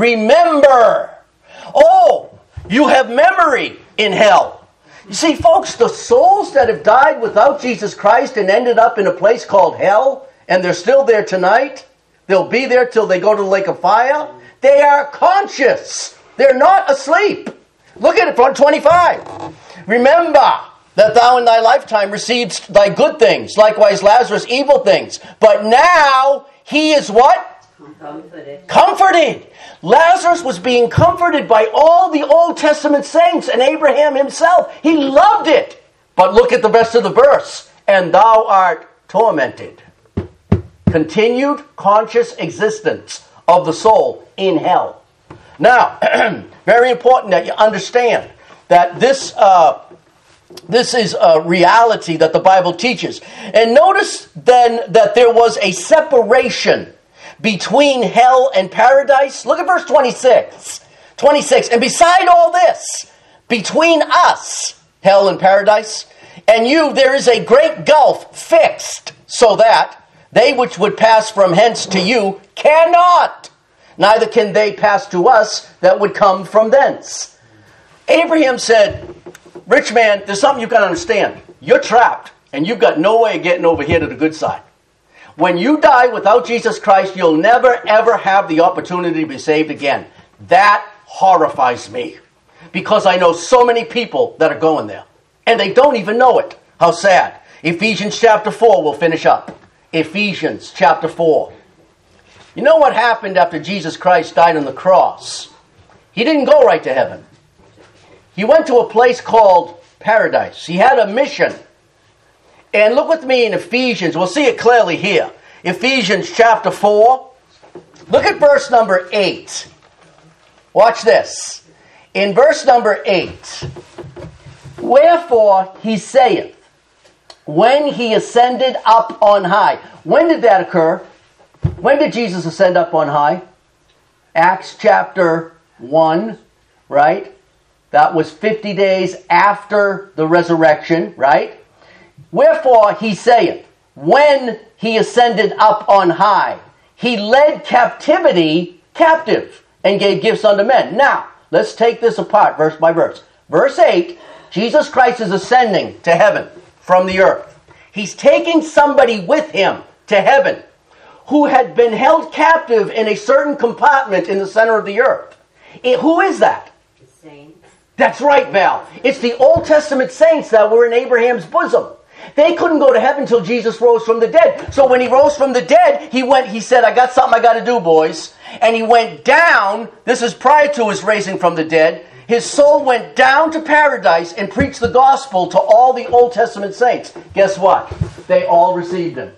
remember. Oh, you have memory in hell. You see, folks, the souls that have died without Jesus Christ and ended up in a place called hell, and they're still there tonight, they'll be there till they go to the lake of fire, they are conscious. They're not asleep. Look at it from twenty-five. Remember that thou in thy lifetime receivedst thy good things, likewise Lazarus evil things. But now he is what? Comforted. Comforted. Lazarus was being comforted by all the Old Testament saints and Abraham himself. He loved it. But look at the rest of the verse. And thou art tormented. Continued conscious existence of the soul in hell. Now, very important that you understand that this uh, this is a reality that the Bible teaches. And notice then that there was a separation between hell and paradise. Look at verse twenty-six. twenty-six. And beside all this, between us, hell and paradise, and you, there is a great gulf fixed, so that they which would pass from hence to you cannot, neither can they pass to us that would come from thence. Abraham said, Rich man, there's something you've got to understand. You're trapped, and you've got no way of getting over here to the good side. When you die without Jesus Christ, you'll never, ever have the opportunity to be saved again. That horrifies me, because I know so many people that are going there, and they don't even know it. How sad. Ephesians chapter four, we'll finish up. Ephesians chapter four. You know what happened after Jesus Christ died on the cross? He didn't go right to heaven. He went to a place called paradise. He had a mission. And look with me in Ephesians. We'll see it clearly here. Ephesians chapter four. Look at verse number eight. Watch this. In verse number eight. Wherefore he saith, when he ascended up on high. When did that occur? When did Jesus ascend up on high? Acts chapter one, right? That was fifty days after the resurrection, right? Wherefore he saith, when he ascended up on high, he led captivity captive and gave gifts unto men. Now, let's take this apart verse by verse. Verse eight, Jesus Christ is ascending to heaven from the earth. He's taking somebody with him to heaven who had been held captive in a certain compartment in the center of the earth. It, who is that? The saints. That's right, Val. It's the Old Testament saints that were in Abraham's bosom. They couldn't go to heaven until Jesus rose from the dead. So when he rose from the dead, he went, he said, I got something I got to do, boys. And he went down. This is prior to his raising from the dead. His soul went down to paradise and preached the gospel to all the Old Testament saints. Guess what? They all received him.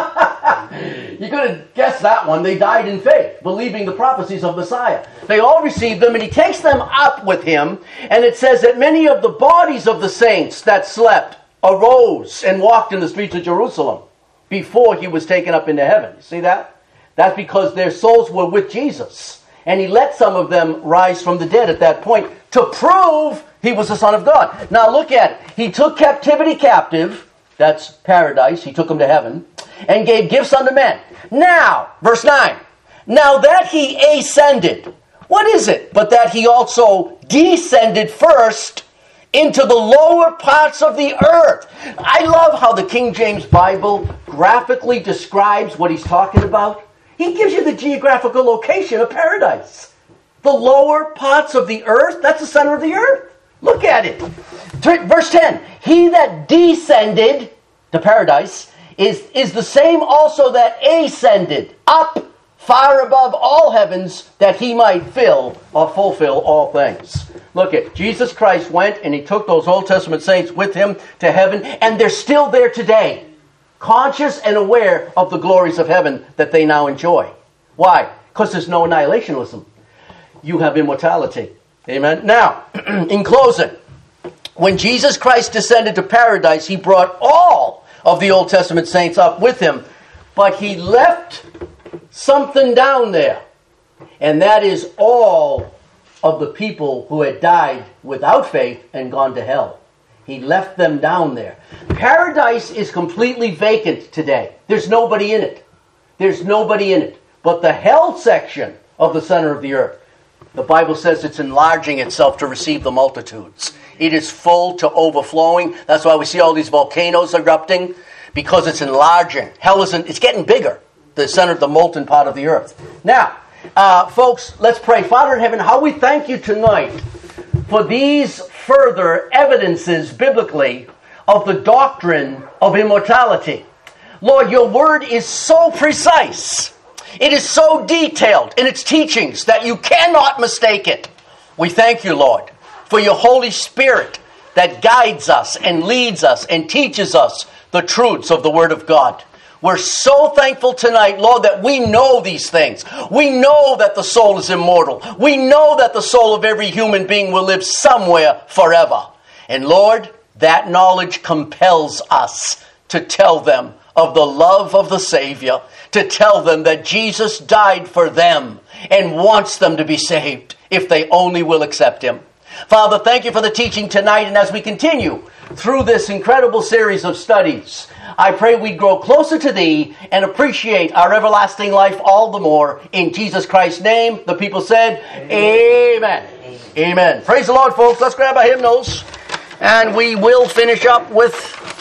You could have guessed that one. They died in faith, believing the prophecies of Messiah. They all received them, and he takes them up with him. And it says that many of the bodies of the saints that slept arose and walked in the streets of Jerusalem before he was taken up into heaven. You see that? That's because their souls were with Jesus. And he let some of them rise from the dead at that point to prove he was the Son of God. Now look at it. He took captivity captive. That's paradise. He took them to heaven. And gave gifts unto men. Now, verse nine. Now that he ascended. What is it? But that he also descended first into the lower parts of the earth. I love how the King James Bible graphically describes what he's talking about. He gives you the geographical location of paradise. The lower parts of the earth, that's the center of the earth. Look at it. Verse ten. He that descended to paradise is, is the same also that ascended up far above all heavens, that he might fill or fulfill all things. Look at Jesus Christ went and he took those Old Testament saints with him to heaven, and they're still there today, conscious and aware of the glories of heaven that they now enjoy. Why? Because there's no annihilationism. You have immortality. Amen. Now, in closing, when Jesus Christ descended to paradise, he brought all of the Old Testament saints up with him, but he left something down there, and that is all of the people who had died without faith and gone to hell. He left them down there. Paradise is completely vacant today. There's nobody in it. There's nobody in it. But the hell section of the center of the earth, the Bible says it's enlarging itself to receive the multitudes. It is full to overflowing. That's why we see all these volcanoes erupting, because it's enlarging. Hell isn't, it's getting bigger, the center, the molten part of the earth. Now, uh, folks, let's pray. Father in heaven, how we thank you tonight for these further evidences biblically of the doctrine of immortality. Lord, your word is so precise. It is so detailed in its teachings that you cannot mistake it. We thank you, Lord, for your Holy Spirit that guides us and leads us and teaches us the truths of the Word of God. We're so thankful tonight, Lord, that we know these things. We know that the soul is immortal. We know that the soul of every human being will live somewhere forever. And Lord, that knowledge compels us to tell them of the love of the Savior, to tell them that Jesus died for them and wants them to be saved if they only will accept him. Father, thank you for the teaching tonight, and as we continue through this incredible series of studies, I pray we grow closer to thee and appreciate our everlasting life all the more. In Jesus Christ's name, the people said, Amen. Amen. Amen. Praise the Lord, folks. Let's grab our hymnals, and we will finish up with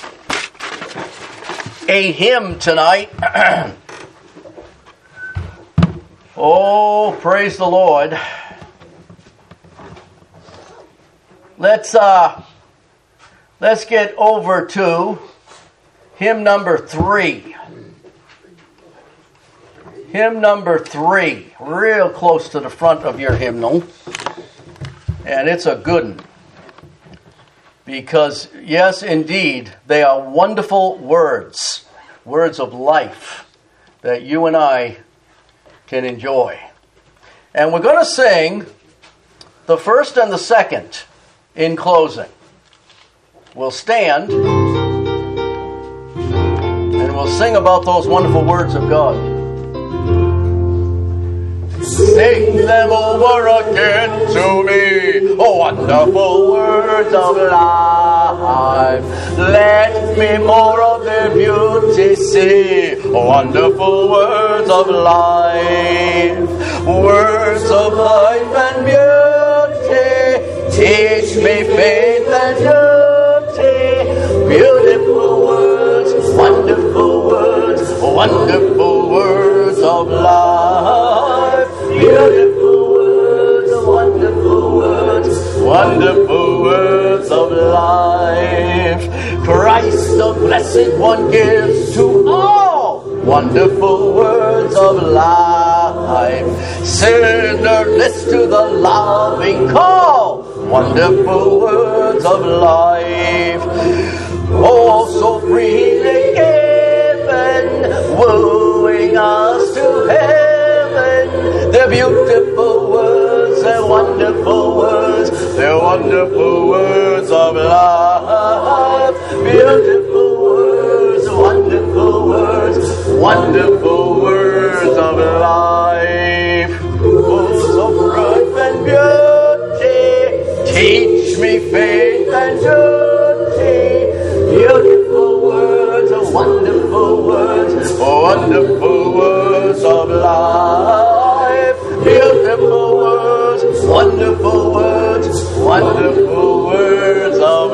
a hymn tonight. Oh, praise the Lord. Let's uh, let's get over to hymn number three. hymn number three, real close to the front of your hymnal. And it's a good one. Because, yes, indeed, they are wonderful words, words of life that you and I can enjoy. And we're going to sing the first and the second in closing. We'll stand and we'll sing about those wonderful words of God. Sing them over again to me, oh wonderful words of life. Let me more of their beauty see, oh wonderful words of life. Words of life and beauty, teach me faith and duty. Beautiful words, wonderful words, wonderful words of life. Beautiful words, wonderful words, wonderful words of life. Christ the Blessed One gives to all wonderful words of life. Sinner, listen to the loving call, wonderful words of life. Oh, so freely given, wooing us to heaven. They're beautiful words, they're wonderful words, they're wonderful words of life. Beautiful words, wonderful words, wonderful words of life. Words of truth and beauty, teach me faith and duty. Beautiful words, wonderful words, wonderful words of life. Beautiful words, wonderful words, wonderful words of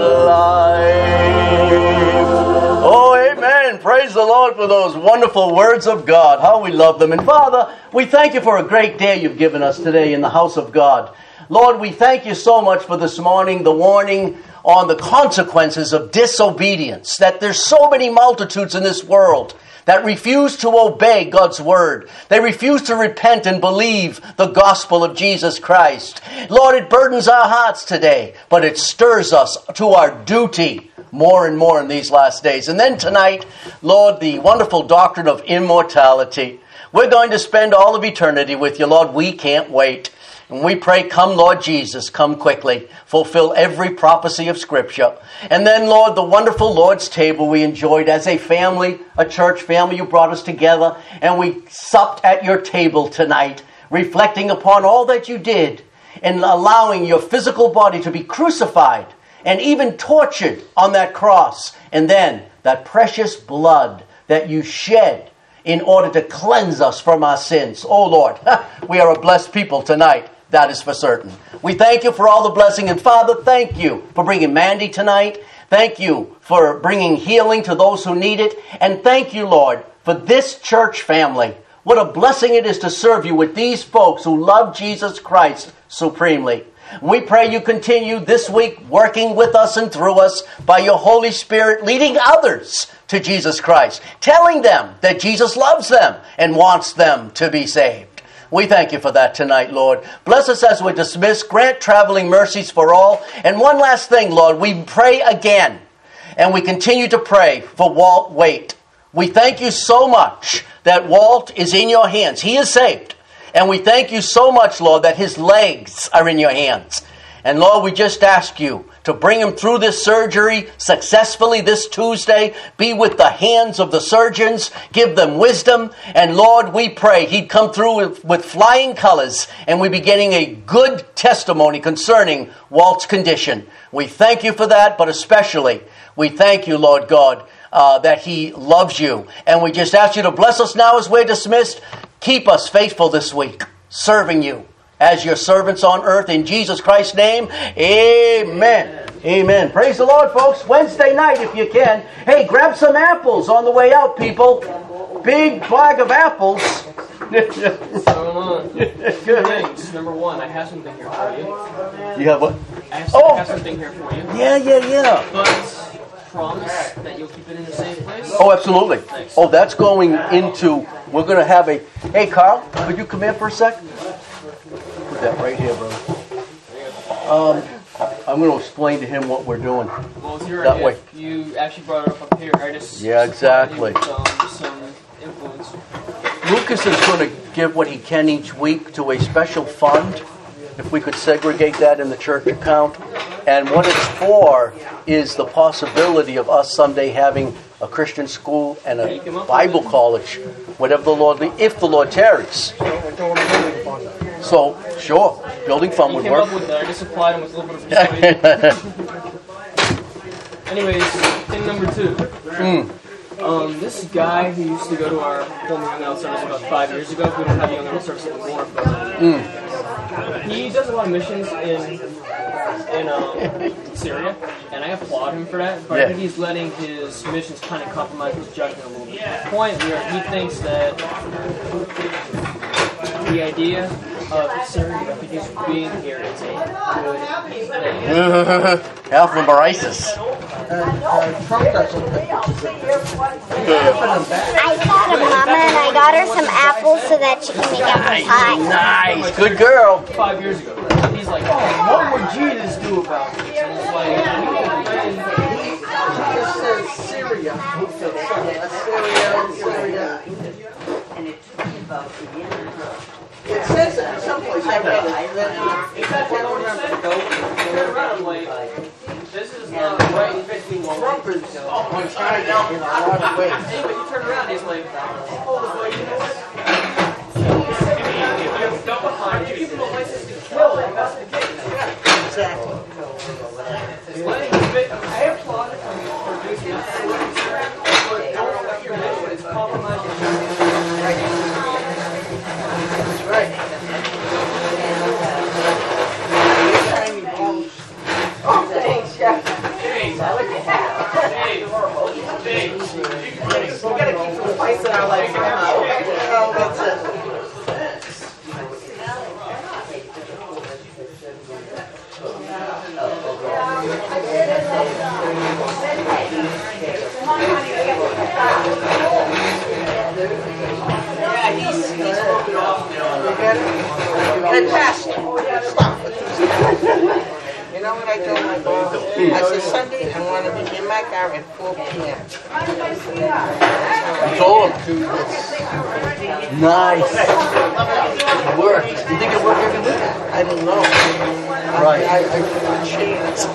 life. Oh, amen. Praise the Lord for those wonderful words of God. How we love them. And Father, we thank you for a great day you've given us today in the house of God. Lord, we thank you so much for this morning, the warning on the consequences of disobedience, that there's so many multitudes in this world that refuse to obey God's word. They refuse to repent and believe the gospel of Jesus Christ. Lord, it burdens our hearts today, but it stirs us to our duty more and more in these last days. And then tonight, Lord, the wonderful doctrine of immortality. We're going to spend all of eternity with you, Lord. We can't wait. And we pray, come Lord Jesus, come quickly. Fulfill every prophecy of Scripture. And then, Lord, the wonderful Lord's table we enjoyed as a family, a church family. You brought us together and we supped at your table tonight, reflecting upon all that you did and allowing your physical body to be crucified and even tortured on that cross. And then that precious blood that you shed in order to cleanse us from our sins. Oh, Lord, we are a blessed people tonight. That is for certain. We thank you for all the blessing. And Father, thank you for bringing Mandy tonight. Thank you for bringing healing to those who need it. And thank you, Lord, for this church family. What a blessing it is to serve you with these folks who love Jesus Christ supremely. We pray you continue this week working with us and through us by your Holy Spirit, leading others to Jesus Christ, telling them that Jesus loves them and wants them to be saved. We thank you for that tonight, Lord. Bless us as we dismiss. Grant traveling mercies for all. And one last thing, Lord, we pray again, and we continue to pray for Walt Waite. We thank you so much that Walt is in your hands. He is saved. And we thank you so much, Lord, that his legs are in your hands. And Lord, we just ask you to bring him through this surgery successfully this Tuesday. Be with the hands of the surgeons. Give them wisdom. And Lord, we pray he'd come through with, with flying colors and we'd be getting a good testimony concerning Walt's condition. We thank you for that, but especially we thank you, Lord God, uh, that he loves you. And we just ask you to bless us now as we're dismissed. Keep us faithful this week, serving you as your servants on earth. In Jesus Christ's name, amen. Amen. Amen. Praise the Lord, folks. Wednesday night, if you can. Hey, grab some apples on the way out, people. Big flag of apples. So, Good things. Number one, I have something here for you. You have what? I have, oh. I have something here for you. Yeah, yeah, yeah. But promise that you'll keep it in a safe place? Oh, absolutely. Thanks. Oh, that's going into we're going to have a... Hey, Carl, could you come in for a sec? Put that right here, brother. Um, I'm going to explain to him what we're doing. Well, it's your That idea. way. You actually brought it up up here. I just Yeah, exactly. supplied you with, um, some influence. Lucas is going to give what he can each week to a special fund, if we could segregate that in the church account. And what it's for is the possibility of us someday having a Christian school and a Bible college, whatever the Lord, if the Lord tarries. So, sure, building fund You would came work. up with that. I just supplied him with a little bit of persuasion. Anyways, thing number two. Mm. Um, this guy who used to go to our home young adult service about five years ago, we don't have young adult service anymore, but Mm. he does a lot of missions in in um, Syria, and I applaud him for that. But Yeah. I think he's letting his missions kind of compromise his judgment a little bit. To the point where he thinks that the idea of Syrian refugees being here is a good thing. Half of them are ISIS. I got a mama and I got her some apples so that she can make apple pie. Nice, good girl. Five years ago, he's like, "Oh, what would Jesus do about this?" And it's like, Jesus says Syria. He said Syria, Syria. And it's talking about the end. It says it someplace. I read it. in fact, I don't remember. Turn around, I'm like, this is not right. Trump is on China in a lot of ways. Anyway, you turn around, he's like, oh, well, you know what? If you're dumb behind, you give him a license to kill, and that's the case. Exactly. It's letting him fit. I applaud him for doing that. But don't let your mission is compromising. That's right. Oh, thanks, yeah. Hey, hey, hey. We gotta keep some spice in our life somehow. Oh, that's it. Yeah, he's, he's broken off now. You get it? Fantastic. Stop it. You know what I told my boss? I said, Sunday, I want to be in my car at four p.m. You told him. Nice. It worked. You think it worked every week? I don't know. Right. I, I, I give it a chance.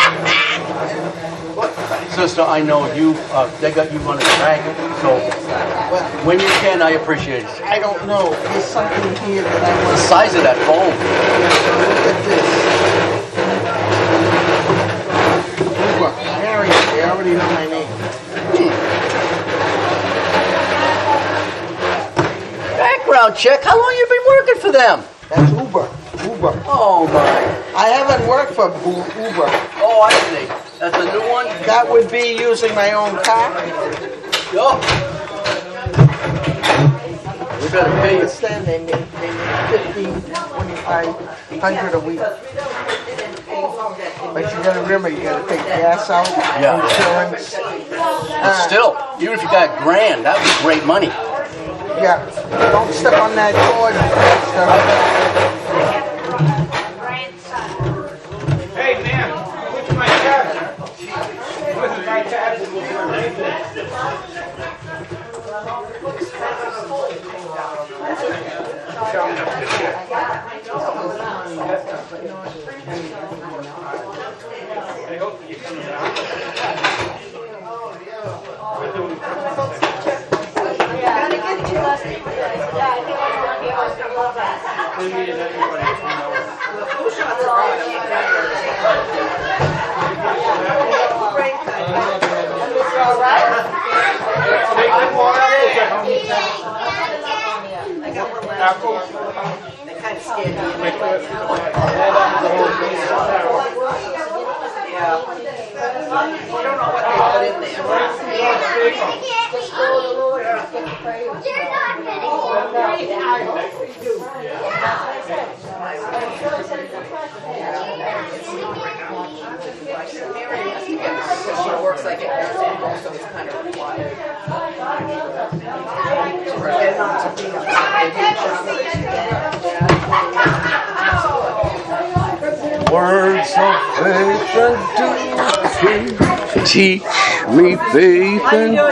Sister, I know you, uh, they got you running track, so Well, when you can, I appreciate it. I don't know. There's something here that I The want to size of that phone. look at this. Uber. Mary, they already know my name. Background check. How long you been working for them? That's Uber. Uber. Oh my. I haven't worked for Bu- Uber. Oh, I see. That's a new one. That would be using my own car. Yo. We better I pay you. understand they make, they make fifteen, twenty-five hundred a week. But you gotta remember, you gotta take gas out, Yeah. insurance. But Uh, still, even if you got a grand, that would be great money. Yeah, don't step on that cord. Hey, man, look at my tab. Look at my tab. I hope you come They kind of scared me. Yeah. I don't know what they put in there. She works like it, so it's kind of quiet. Words of faith and duty. Teach me faith and